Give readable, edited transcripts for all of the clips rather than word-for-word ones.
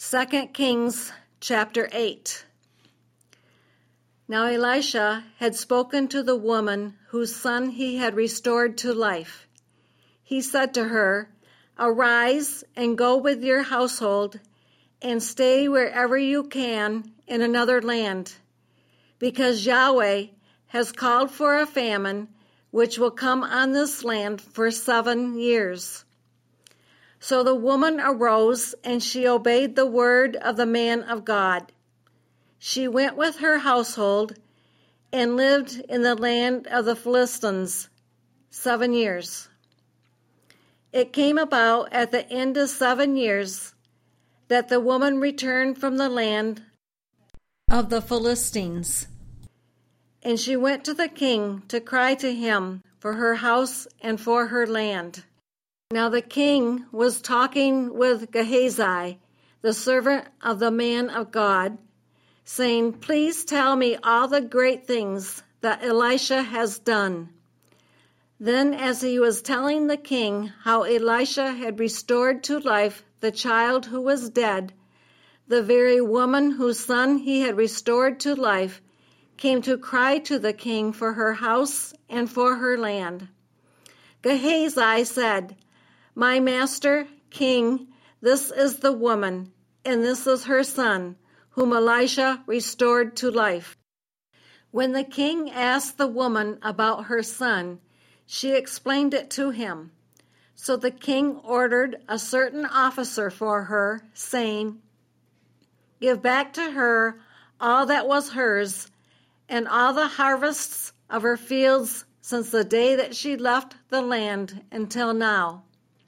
2 Kings chapter 8. Now Elisha had spoken to the woman whose son he had restored to life. He said to her, "Arise and go with your household and stay wherever you can in another land, because Yahweh has called for a famine which will come on this land for 7 years." So the woman arose and she obeyed the word of the man of God. She went with her household and lived in the land of the Philistines 7 years. It came about at the end of 7 years that the woman returned from the land of the Philistines, and she went to the king to cry to him for her house and for her land. Now the king was talking with Gehazi, the servant of the man of God, saying, "Please tell me all the great things that Elisha has done." Then as he was telling the king how Elisha had restored to life the child who was dead, the very woman whose son he had restored to life came to cry to the king for her house and for her land. Gehazi said, "My master, king, this is the woman, and this is her son, whom Elisha restored to life." When the king asked the woman about her son, she explained it to him. So the king ordered a certain officer for her, saying, "Give back to her all that was hers, and all the harvests of her fields since the day that she left the land until now."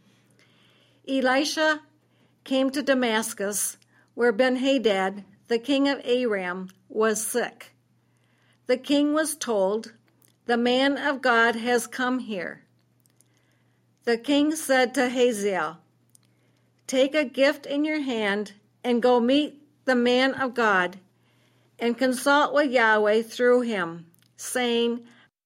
Elisha came to Damascus, where Ben-Hadad, the king of Aram, was sick. The king was told, "The man of God has come here." The king said to Hazael, "Take a gift in your hand and go meet the man of God and consult with Yahweh through him, saying,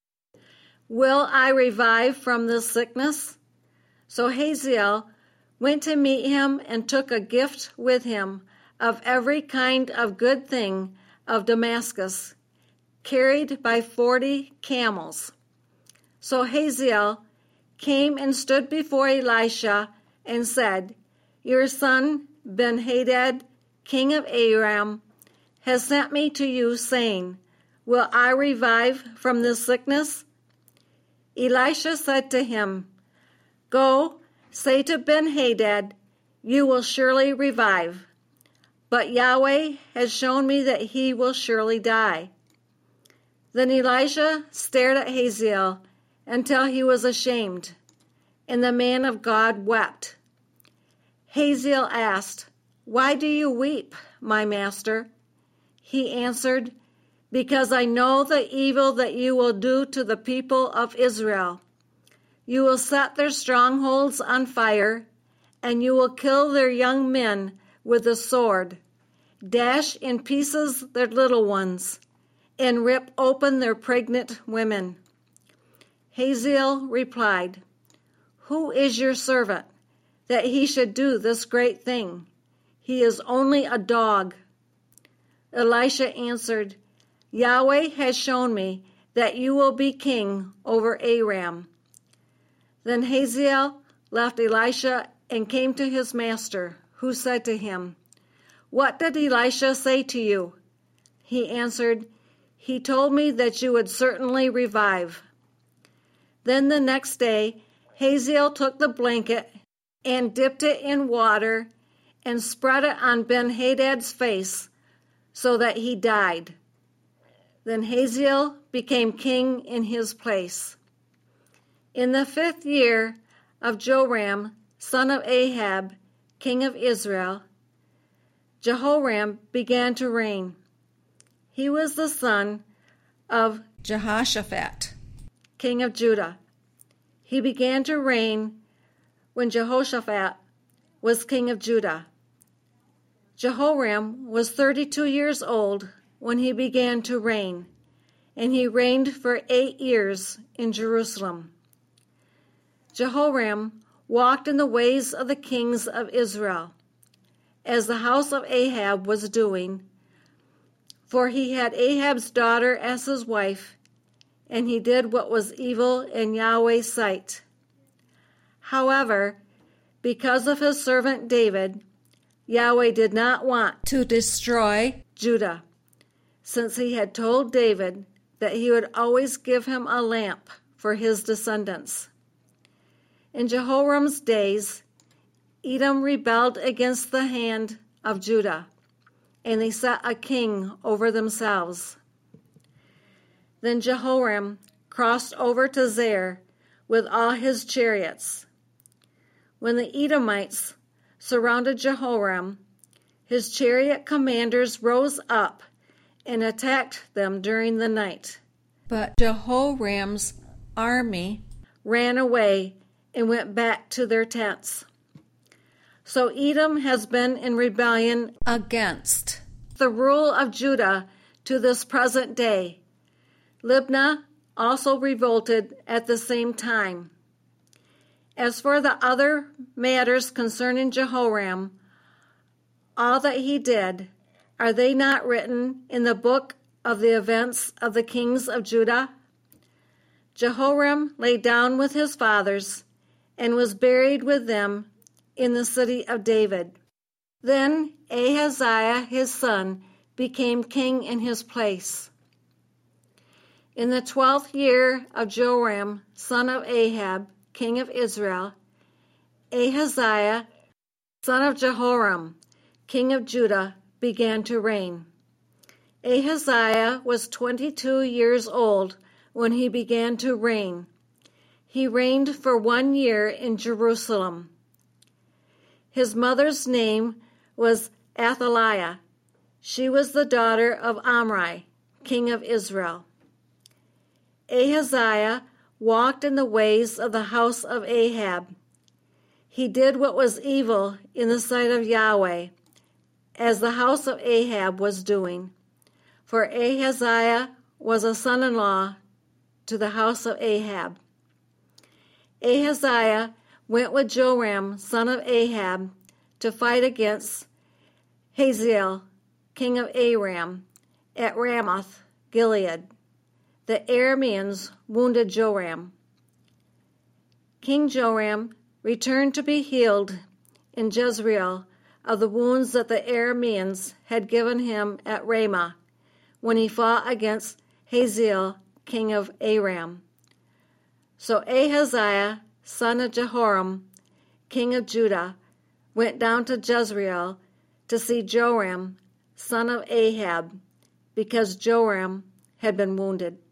'Will I revive from this sickness?'" So Hazael went to meet him and took a gift with him of every kind of good thing of Damascus, carried by 40 camels. So Hazael came and stood before Elisha and said, "Your son Ben-Hadad, king of Aram, has sent me to you, saying, 'Will I revive from this sickness?'" Elisha said to him, "Go, say to Ben-Hadad, 'You will surely revive.' But Yahweh has shown me that he will surely die." Then Elisha stared at Hazael until he was ashamed, and the man of God wept. Hazael asked, "Why do you weep, my master?" He answered, "Because I know the evil that you will do to the people of Israel. You will set their strongholds on fire, and you will kill their young men with the sword, dash in pieces their little ones, and rip open their pregnant women." Hazael replied, "Who is your servant, that he should do this great thing? He is only a dog." Elisha answered, "Yahweh has shown me that you will be king over Aram." Then Hazael left Elisha and came to his master, who said to him, "What did Elisha say to you?" He answered, "He told me that you would certainly revive." Then the next day Hazael took the blanket and dipped it in water and spread it on Ben-Hadad's face so that he died. Then Hazael became king in his place. In the 5th year of Joram, son of Ahab, king of Israel, Jehoram began to reign. He was the son of Jehoshaphat, king of Judah. He began to reign when Jehoshaphat was king of Judah. Jehoram was 32 years old when he began to reign, and he reigned for 8 years in Jerusalem. Jehoram walked in the ways of the kings of Israel, as the house of Ahab was doing, for he had Ahab's daughter as his wife, and he did what was evil in Yahweh's sight. However, because of his servant David, Yahweh did not want to destroy Judah, since he had told David that he would always give him a lamp for his descendants. In Jehoram's days, Edom rebelled against the hand of Judah, and they set a king over themselves. Then Jehoram crossed over to Zair with all his chariots. When the Edomites surrounded Jehoram, his chariot commanders rose up and attacked them during the night. But Jehoram's army ran away and went back to their tents. So Edom has been in rebellion against the rule of Judah to this present day. Libnah also revolted at the same time. As for the other matters concerning Jehoram, all that he did, are they not written in the book of the events of the kings of Judah? Jehoram lay down with his fathers and was buried with them in the city of David. Then Ahaziah his son became king in his place. In the 12th year of Joram, son of Ahab, king of Israel, Ahaziah, son of Jehoram, king of Judah, began to reign. Ahaziah was 22 years old when he began to reign. He reigned for 1 year in Jerusalem. His mother's name was Athaliah. She was the daughter of Omri, king of Israel. Ahaziah walked in the ways of the house of Ahab. He did what was evil in the sight of Yahweh, as the house of Ahab was doing. For Ahaziah was a son-in-law to the house of Ahab. Ahaziah went with Joram, son of Ahab, to fight against Hazael, king of Aram, at Ramoth Gilead. The Arameans wounded Joram. King Joram returned to be healed in Jezreel of the wounds that the Arameans had given him at Ramah when he fought against Hazael, king of Aram. So Ahaziah, son of Jehoram, king of Judah, went down to Jezreel to see Joram, son of Ahab, because Joram had been wounded.